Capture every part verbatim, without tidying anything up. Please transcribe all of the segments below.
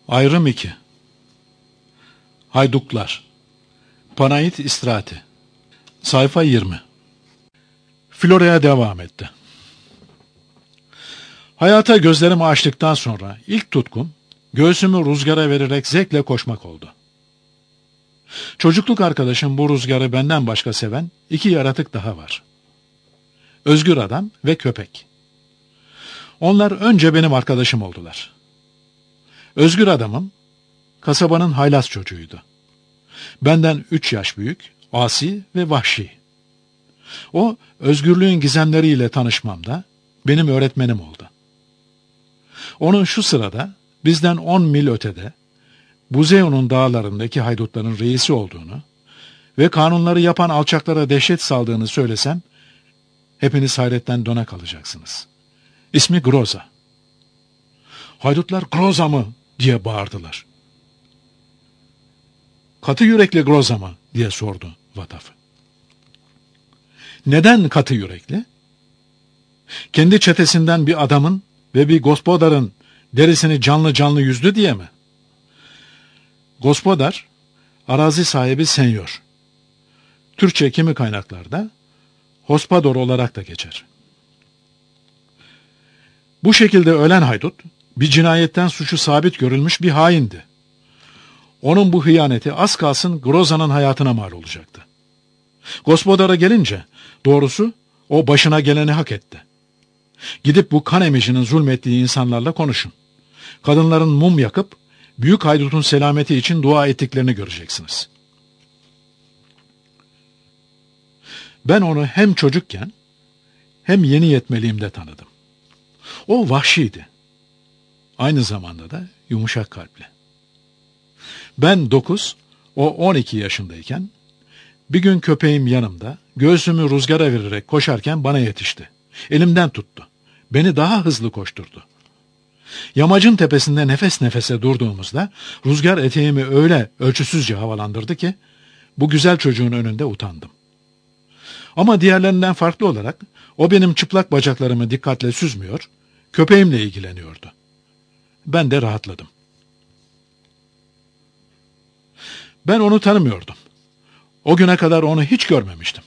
Ayrım iki. Hayduklar. Panayit İstrati. Sayfa yirmi. Florya'ya devam etti. Hayata gözlerimi açtıktan sonra ilk tutkum, göğsümü rüzgara vererek zevkle koşmak oldu. Çocukluk arkadaşım bu rüzgarı benden başka seven iki yaratık daha var. Özgür adam ve köpek. Onlar önce benim arkadaşım oldular. Özgür adamım, kasabanın haylaz çocuğuydu. Benden üç yaş büyük, asi ve vahşi. O, özgürlüğün gizemleriyle tanışmamda benim öğretmenim oldu. Onu şu sırada bizden on mil ötede, Buzeyon'un dağlarındaki haydutların reisi olduğunu ve kanunları yapan alçaklara dehşet saldığını söylesem, hepiniz hayretten dona kalacaksınız. İsmi Groza. Haydutlar Groza mı diye bağırdılar. Katı yürekli Groza mı diye sordu Vatafı. Neden katı yürekli? Kendi çetesinden bir adamın ve bir gospodarın derisini canlı canlı yüzdü diye mi? Gospodar, arazi sahibi senyor. Türkçe kimi kaynaklarda hospador olarak da geçer. Bu şekilde ölen haydut, bir cinayetten suçu sabit görülmüş bir haindi. Onun bu hıyaneti az kalsın Groza'nın hayatına mal olacaktı. Gospodara gelince, doğrusu o başına geleni hak etti. Gidip bu kan emicinin zulmettiği insanlarla konuşun. Kadınların mum yakıp, büyük haydutun selameti için dua ettiklerini göreceksiniz. Ben onu hem çocukken, hem yeni yetmeliğimde tanıdım. O vahşiydi. Aynı zamanda da yumuşak kalpli. Ben dokuz, o on iki yaşındayken, bir gün köpeğim yanımda, göğsümü rüzgara vererek koşarken bana yetişti. Elimden tuttu. Beni daha hızlı koşturdu. Yamacın tepesinde nefes nefese durduğumuzda, rüzgar eteğimi öyle ölçüsüzce havalandırdı ki, bu güzel çocuğun önünde utandım. Ama diğerlerinden farklı olarak, o benim çıplak bacaklarımı dikkatle süzmüyor, köpeğimle ilgileniyordu. Ben de rahatladım. Ben onu tanımıyordum. O güne kadar onu hiç görmemiştim.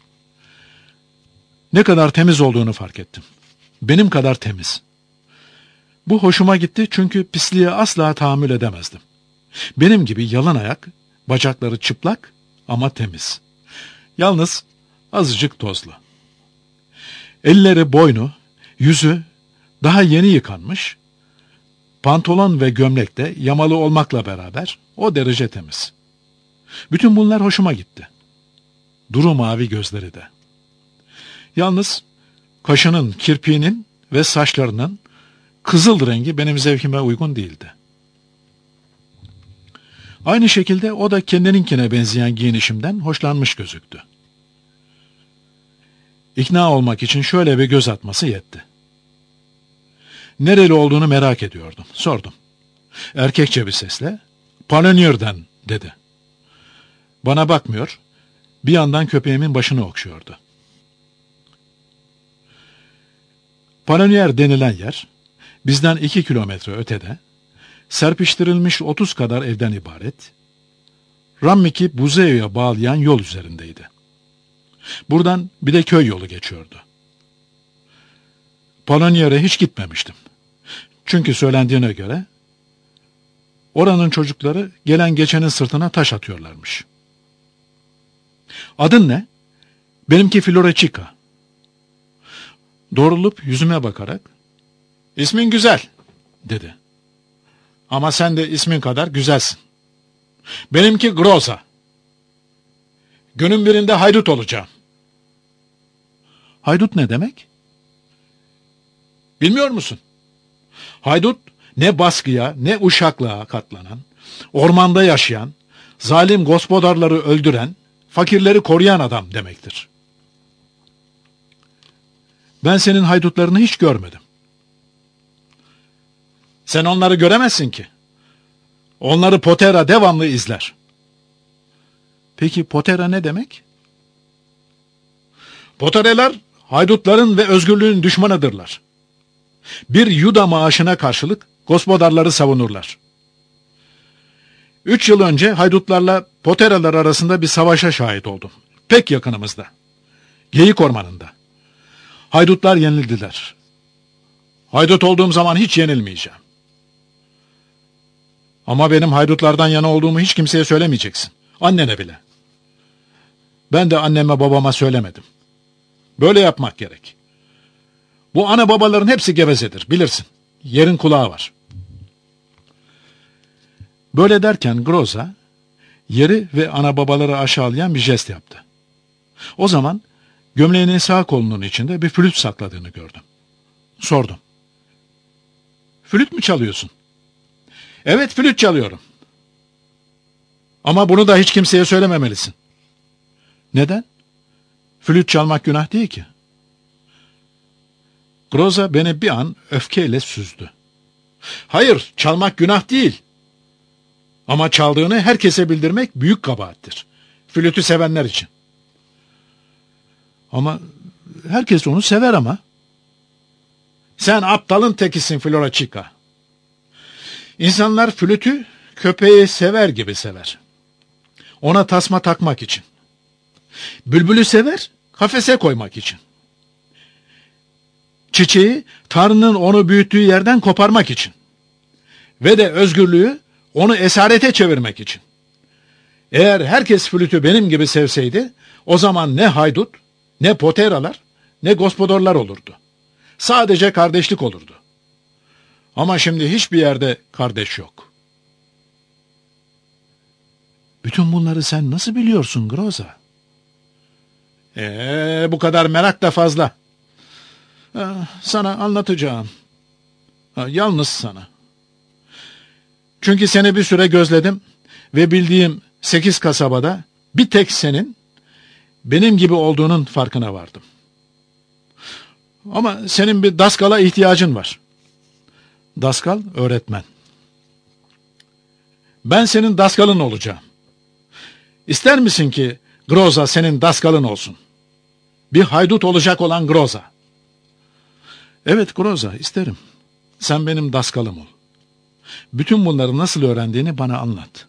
Ne kadar temiz olduğunu fark ettim. Benim kadar temiz. Bu hoşuma gitti çünkü pisliğe asla tahammül edemezdim. Benim gibi yalın ayak, bacakları çıplak ama temiz. Yalnız azıcık tozlu. Elleri, boynu, yüzü daha yeni yıkanmış, pantolon ve gömlek de yamalı olmakla beraber o derece temiz. Bütün bunlar hoşuma gitti. Duru mavi gözleri de. Yalnız kaşının, kirpiğinin ve saçlarının kızıl rengi benim zevkime uygun değildi. Aynı şekilde o da kendininkine benzeyen giyinişimden hoşlanmış gözüktü. İkna olmak için şöyle bir göz atması yetti. Nereli olduğunu merak ediyordum. Sordum. Erkekçe bir sesle, "Panonier'den" dedi. Bana bakmıyor, bir yandan köpeğimin başını okşuyordu. Panonier denilen yer, bizden iki kilometre ötede, serpiştirilmiş otuz kadar evden ibaret, Rammik'i Buzeyo'ya bağlayan yol üzerindeydi. Buradan bir de köy yolu geçiyordu. Panonier'e hiç gitmemiştim. Çünkü söylendiğine göre, oranın çocukları gelen geçenin sırtına taş atıyorlarmış. Adın ne? Benimki Floreçika. Doğrulup yüzüme bakarak, "İsmin güzel," dedi. "Ama sen de ismin kadar güzelsin. Benimki Groza. Günün birinde haydut olacağım." Haydut ne demek? Bilmiyor musun? Haydut, ne baskıya ne uşaklığa katlanan, ormanda yaşayan, zalim gospodarları öldüren, fakirleri koruyan adam demektir. Ben senin haydutlarını hiç görmedim. Sen onları göremezsin ki. Onları Potera devamlı izler. Peki Potera ne demek? Potereler, haydutların ve özgürlüğün düşmanıdırlar. Bir yuda maaşına karşılık gospodarları savunurlar. Üç yıl önce haydutlarla Poteralar arasında bir savaşa şahit oldum. Pek yakınımızda. Geyik ormanında. Haydutlar yenildiler. Haydut olduğum zaman hiç yenilmeyeceğim. Ama benim haydutlardan yana olduğumu hiç kimseye söylemeyeceksin. Annene bile. Ben de anneme babama söylemedim. Böyle yapmak gerek. Bu ana babaların hepsi gevezedir, bilirsin. Yerin kulağı var. Böyle derken Groza, yeri ve ana babaları aşağılayan bir jest yaptı. O zaman gömleğinin sağ kolunun içinde bir flüt sakladığını gördüm. Sordum. Flüt mü çalıyorsun? Evet, flüt çalıyorum. Ama bunu da hiç kimseye söylememelisin. Neden? Flüt çalmak günah değil ki. Groza beni bir an öfkeyle süzdü. Hayır, çalmak günah değil. Ama çaldığını herkese bildirmek büyük kabahattir. Flütü sevenler için. Ama herkes onu sever ama. Sen aptalın tekisin Florachica. İnsanlar flütü köpeği sever gibi sever. Ona tasma takmak için. Bülbülü sever, kafese koymak için. Çiçeği Tanrı'nın onu büyüttüğü yerden koparmak için. Ve de özgürlüğü onu esarete çevirmek için. Eğer herkes flütü benim gibi sevseydi, o zaman ne haydut, ne poteralar, ne gospodorlar olurdu. Sadece kardeşlik olurdu. Ama şimdi hiçbir yerde kardeş yok. Bütün bunları sen nasıl biliyorsun Groza? Ee, bu kadar merak da fazla. Ee, sana anlatacağım. Ha, yalnız sana. Çünkü seni bir süre gözledim ve bildiğim sekiz kasabada bir tek senin benim gibi olduğunun farkına vardım. Ama senin bir daskala ihtiyacın var. Daskal, öğretmen. Ben senin daskalın olacağım. İster misin ki Groza senin daskalın olsun? Bir haydut olacak olan Groza. Evet Groza, isterim. Sen benim daskalım ol. Bütün bunları nasıl öğrendiğini bana anlat.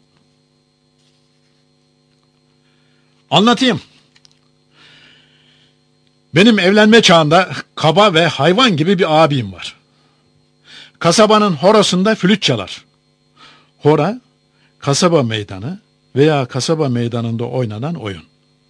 Anlatayım. Benim evlenme çağında kaba ve hayvan gibi bir abim var. Kasabanın horosunda flüt çalar. Hora, kasaba meydanı veya kasaba meydanında oynanan oyun.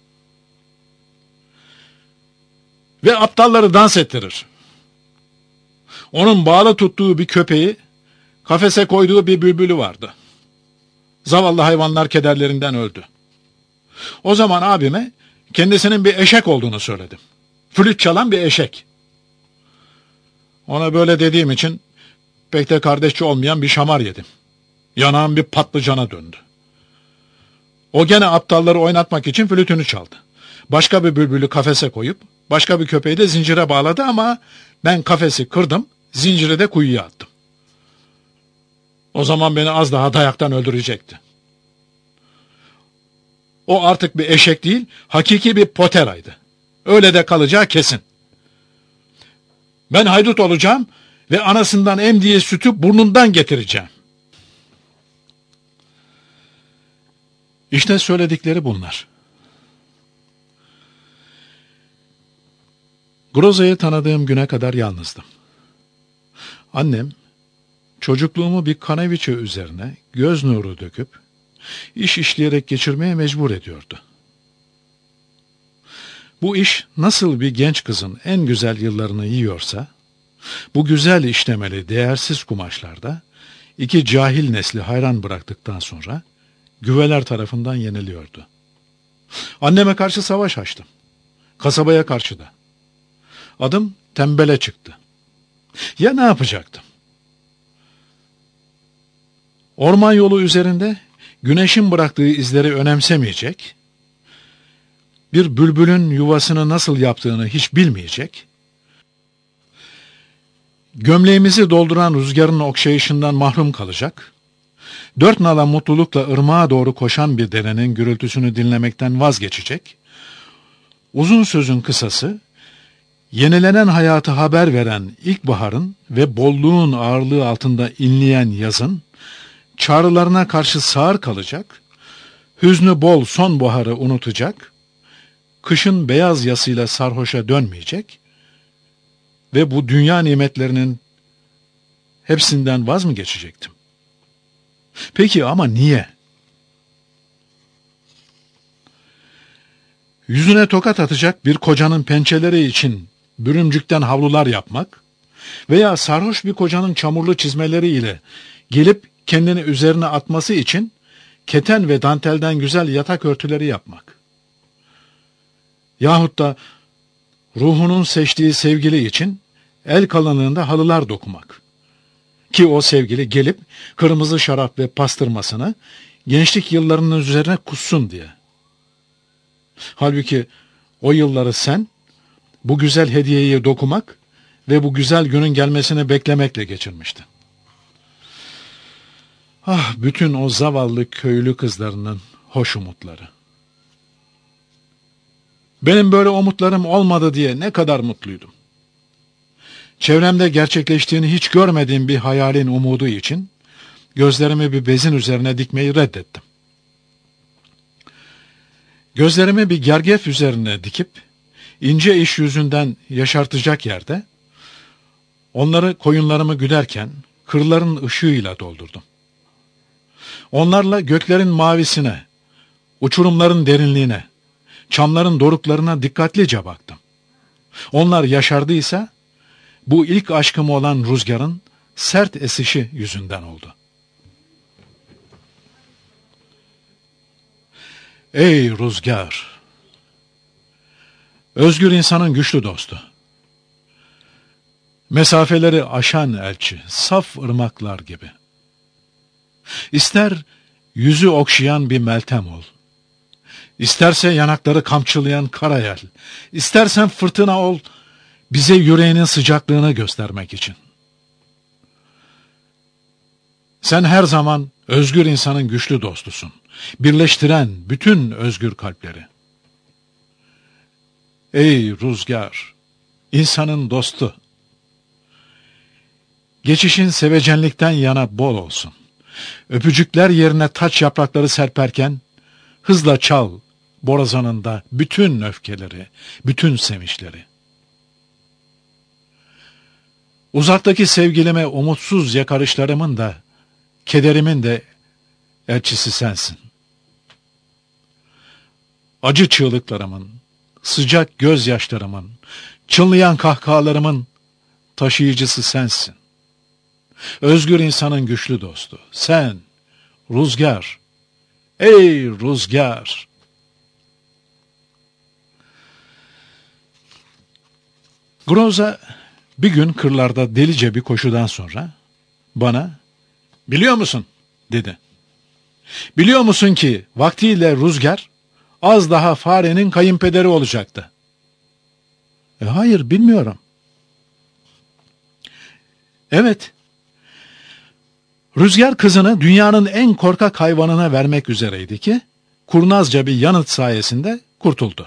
Ve aptalları dans ettirir. Onun bağlı tuttuğu bir köpeği, kafese koyduğu bir bülbülü vardı. Zavallı hayvanlar kederlerinden öldü. O zaman abime kendisinin bir eşek olduğunu söyledim. Flüt çalan bir eşek. Ona böyle dediğim için pek de kardeşçi olmayan bir şamar yedim. Yanağım bir patlıcana döndü. O gene aptalları oynatmak için flütünü çaldı. Başka bir bülbülü kafese koyup başka bir köpeği de zincire bağladı ama ben kafesi kırdım, zinciri de kuyuya attım. O zaman beni az daha dayaktan öldürecekti. O artık bir eşek değil, hakiki bir poteraydı. Öyle de kalacağı kesin. Ben haydut olacağım ve anasından emdiği sütü burnundan getireceğim. İşte söyledikleri bunlar. Groza'yı tanıdığım güne kadar yalnızdım. Annem, çocukluğumu bir kaneviçe üzerine göz nuru döküp, iş işleyerek geçirmeye mecbur ediyordu. Bu iş nasıl bir genç kızın en güzel yıllarını yiyorsa, bu güzel işlemeli değersiz kumaşlarda iki cahil nesli hayran bıraktıktan sonra güveler tarafından yeniliyordu. Anneme karşı savaş açtım. Kasabaya karşı da. Adım tembele çıktı. Ya ne yapacaktım? Orman yolu üzerinde güneşin bıraktığı izleri önemsemeyecek, bir bülbülün yuvasını nasıl yaptığını hiç bilmeyecek, gömleğimizi dolduran rüzgarın okşayışından mahrum kalacak, dört nala mutlulukla ırmağa doğru koşan bir derenin gürültüsünü dinlemekten vazgeçecek, uzun sözün kısası, yenilenen hayatı haber veren ilkbaharın ve bolluğun ağırlığı altında inleyen yazın, çağrılarına karşı sağır kalacak, hüznü bol sonbaharı unutacak, kışın beyaz yasıyla sarhoşa dönmeyecek ve bu dünya nimetlerinin hepsinden vaz mı geçecektim? Peki ama niye? Yüzüne tokat atacak bir kocanın pençeleri için bürümcükten havlular yapmak veya sarhoş bir kocanın çamurlu çizmeleriyle gelip kendini üzerine atması için keten ve dantelden güzel yatak örtüleri yapmak. Yahut da ruhunun seçtiği sevgili için el kalınlığında halılar dokumak. Ki o sevgili gelip kırmızı şarap ve pastırmasını gençlik yıllarının üzerine kussun diye. Halbuki o yılları sen bu güzel hediyeyi dokumak ve bu güzel günün gelmesini beklemekle geçirmiştin. Ah, bütün o zavallı köylü kızlarının hoş umutları. Benim böyle umutlarım olmadı diye ne kadar mutluydum. Çevremde gerçekleştiğini hiç görmediğim bir hayalin umudu için gözlerimi bir bezin üzerine dikmeyi reddettim. Gözlerimi bir gergef üzerine dikip ince iş yüzünden yaşartacak yerde onları koyunlarımı güderken kırların ışığıyla doldurdum. Onlarla göklerin mavisine, uçurumların derinliğine, çamların doruklarına dikkatlice baktım. Onlar yaşardıysa bu ilk aşkım olan rüzgarın sert esişi yüzünden oldu. Ey rüzgar! Özgür insanın güçlü dostu. Mesafeleri aşan elçi, saf ırmaklar gibi. İster yüzü okşayan bir Meltem ol. İsterse yanakları kamçılayan Karayel. İstersen fırtına ol, bize yüreğinin sıcaklığını göstermek için. Sen her zaman özgür insanın güçlü dostusun. Birleştiren bütün özgür kalpleri. Ey rüzgar, insanın dostu. Geçişin sevecenlikten yana bol olsun. Öpücükler yerine taç yaprakları serperken, hızla çal borazanında bütün öfkeleri, bütün sevinçleri. Uzaktaki sevgilime umutsuz yakarışlarımın da, kederimin de elçisi sensin. Acı çığlıklarımın, sıcak gözyaşlarımın, çınlayan kahkahalarımın taşıyıcısı sensin. Özgür insanın güçlü dostu. Sen, rüzgar. Ey rüzgar! Groza bir gün kırlarda delice bir koşudan sonra bana, biliyor musun dedi. Biliyor musun ki vaktiyle rüzgar az daha farenin kayınpederi olacaktı. E, hayır bilmiyorum. Evet. Rüzgar kızını dünyanın en korkak hayvanına vermek üzereydi ki kurnazca bir yanıt sayesinde kurtuldu.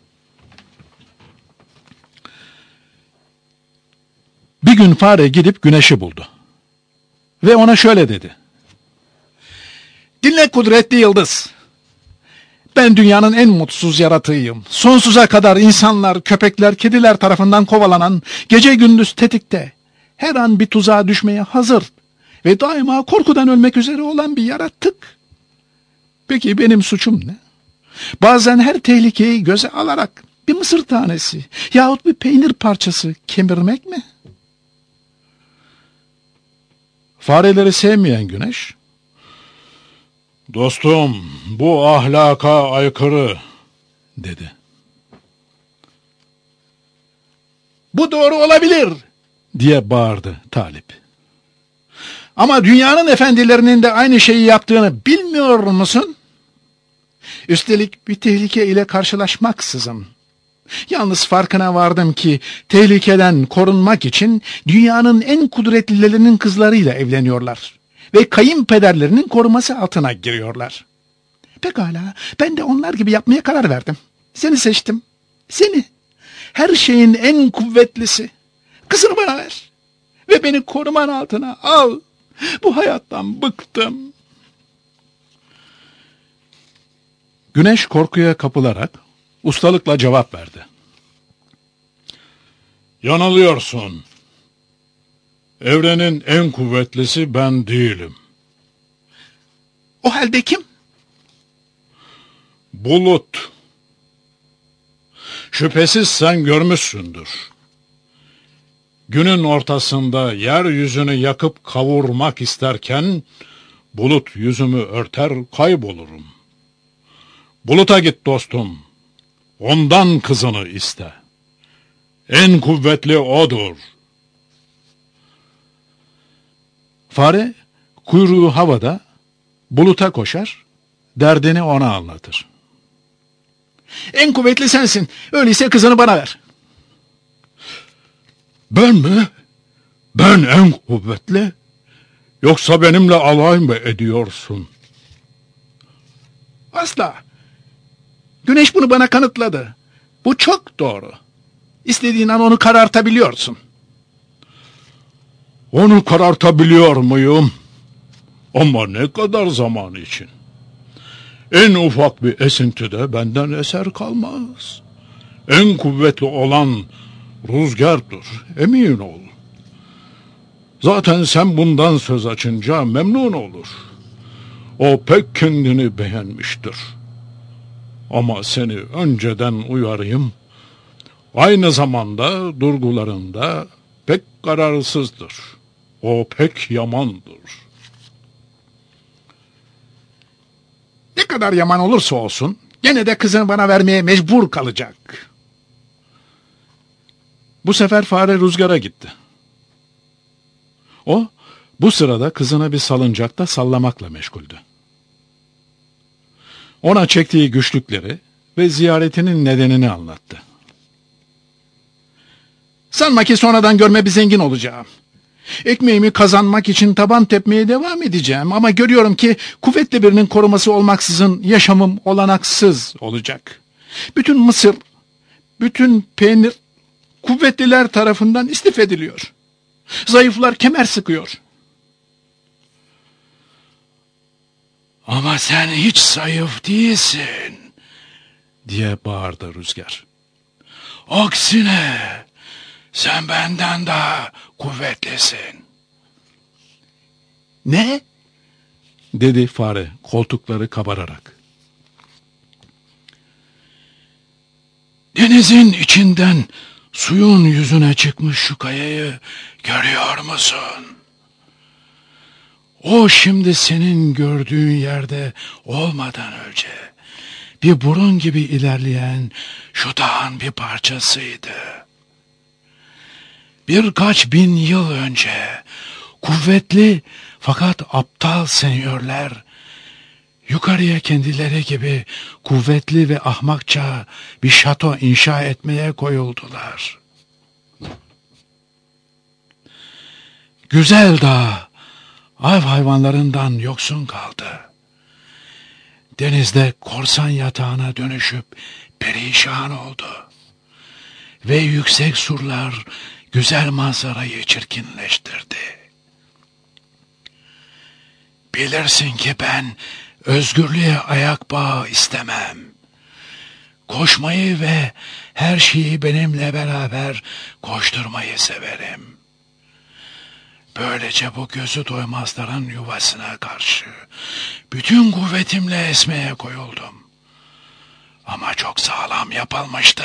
Bir gün fare gidip güneşi buldu. Ve ona şöyle dedi. Dinle kudretli yıldız. Ben dünyanın en mutsuz yaratığıyım. Sonsuza kadar insanlar, köpekler, kediler tarafından kovalanan, gece gündüz tetikte, her an bir tuzağa düşmeye hazır ve daima korkudan ölmek üzere olan bir yaratık. Peki benim suçum ne? Bazen her tehlikeyi göze alarak bir mısır tanesi yahut bir peynir parçası kemirmek mi? Fareleri sevmeyen güneş, dostum bu ahlaka aykırı dedi. Bu doğru olabilir diye bağırdı Talip. Ama dünyanın efendilerinin de aynı şeyi yaptığını bilmiyor musun? Üstelik bir tehlike ile karşılaşmaksızın. Yalnız farkına vardım ki tehlikeden korunmak için dünyanın en kudretlilerinin kızlarıyla evleniyorlar ve kayınpederlerinin koruması altına giriyorlar. Pekala, ben de onlar gibi yapmaya karar verdim. Seni seçtim. Seni. Her şeyin en kuvvetlisi. Kızını bana ver ve beni koruman altına al. Bu hayattan bıktım. Güneş korkuya kapılarak ustalıkla cevap verdi. Yanılıyorsun. Evrenin en kuvvetlisi ben değilim. O halde kim? Bulut. Şüphesiz sen görmüşsündür. Günün ortasında yeryüzünü yakıp kavurmak isterken bulut yüzümü örter kaybolurum. Buluta git dostum. Ondan kızını iste. En kuvvetli odur. Fare kuyruğu havada buluta koşar, derdini ona anlatır. En kuvvetli sensin. Öyleyse kızını bana ver. Ben mi? Ben en kuvvetli? Yoksa benimle alay mı ediyorsun? Asla. Güneş bunu bana kanıtladı. Bu çok doğru. İstediğin an onu karartabiliyorsun. Onu karartabiliyor muyum? Ama ne kadar zaman için? En ufak bir esintide benden eser kalmaz. En kuvvetli olan rüzgardır, emin ol. Zaten sen bundan söz açınca memnun olur. O pek kendini beğenmiştir. Ama seni önceden uyarayım. Aynı zamanda durgularında pek kararsızdır. O pek yamandır. Ne kadar yaman olursa olsun gene de kızını bana vermeye mecbur kalacak. Bu sefer fare rüzgara gitti. O bu sırada kızını bir salıncakta sallamakla meşguldü. Ona çektiği güçlükleri ve ziyaretinin nedenini anlattı. Sanma ki sonradan görme bir zengin olacağım. Ekmeğimi kazanmak için taban tepmeye devam edeceğim ama görüyorum ki kuvvetli birinin koruması olmaksızın yaşamım olanaksız olacak. Bütün mısır, bütün peynir kuvvetliler tarafından istif ediliyor. Zayıflar kemer sıkıyor. Ama sen hiç zayıf değilsin, diye bağırdı rüzgar. Aksine sen benden daha kuvvetlisin. Ne? Dedi fare koltukları kabararak. Denizin içinden suyun yüzüne çıkmış şu kayayı görüyor musun? O şimdi senin gördüğün yerde olmadan önce bir burun gibi ilerleyen şu dağın bir parçasıydı. Birkaç bin yıl önce kuvvetli fakat aptal senyörler yukarıya kendileri gibi kuvvetli ve ahmakça bir şato inşa etmeye koyuldular. Güzel dağ av hayvanlarından yoksun kaldı. Denizde korsan yatağına dönüşüp perişan oldu. Ve yüksek surlar güzel manzarayı çirkinleştirdi. Bilirsin ki ben özgürlüğe ayak bağı istemem. Koşmayı ve her şeyi benimle beraber koşturmayı severim. Böylece bu gözü doymazların yuvasına karşı bütün kuvvetimle esmeye koyuldum. Ama çok sağlam yapılmıştı.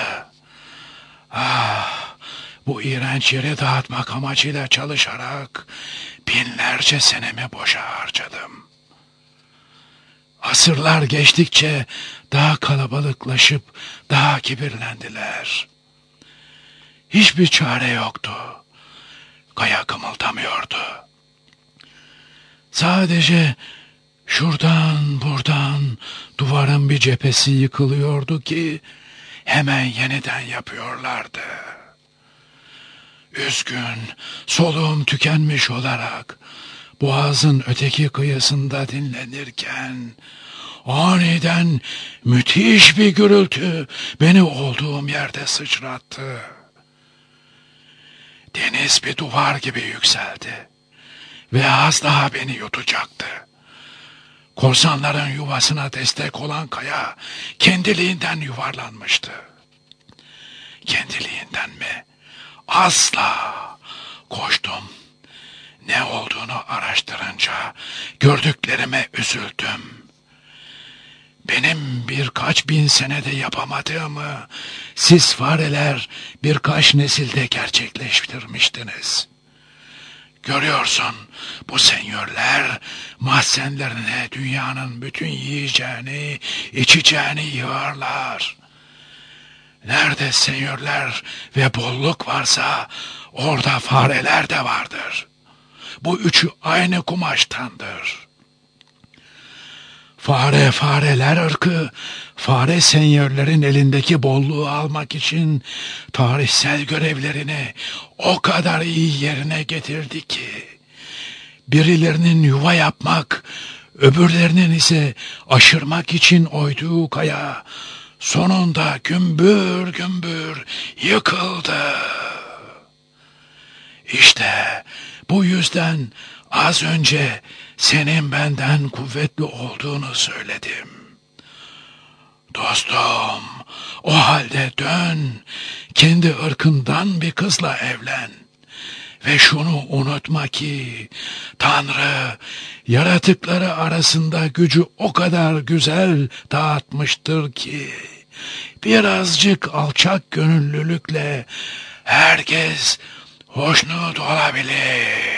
Ah, bu iğrenç yeri dağıtmak amacıyla çalışarak binlerce senemi boşa harcadım. Asırlar geçtikçe daha kalabalıklaşıp daha kibirlendiler. Hiçbir çare yoktu. Kaya kımıldamıyordu. Sadece şuradan buradan duvarın bir cephesi yıkılıyordu ki hemen yeniden yapıyorlardı. Üzgün, soluğum tükenmiş olarak boğazın öteki kıyısında dinlenirken aniden müthiş bir gürültü beni olduğum yerde sıçrattı. Deniz bir duvar gibi yükseldi ve az daha beni yutacaktı. Korsanların yuvasına destek olan kaya kendiliğinden yuvarlanmıştı. Kendiliğinden mi? Asla. Koştum. Ne olduğunu araştırınca gördüklerime üzüldüm. Benim birkaç bin senede yapamadığımı siz fareler birkaç nesilde gerçekleştirmiştiniz. Görüyorsun, bu senyörler mahzenlerine dünyanın bütün yiyeceğini, içeceğini yığarlar. Nerede senyörler ve bolluk varsa orada fareler de vardır. Bu üçü aynı kumaştandır. Fare fareler ırkı, fare senyörlerin elindeki bolluğu almak için tarihsel görevlerini o kadar iyi yerine getirdi ki, birilerinin yuva yapmak, öbürlerinin ise aşırmak için oyduğu kaya, sonunda gümbür gümbür yıkıldı. İşte bu yüzden az önce senin benden kuvvetli olduğunu söyledim. Dostum, o halde dön, kendi ırkından bir kızla evlen. Ve şunu unutma ki, Tanrı, yaratıkları arasında gücü o kadar güzel dağıtmıştır ki, birazcık alçak gönüllülükle herkes hoşnut olabilir.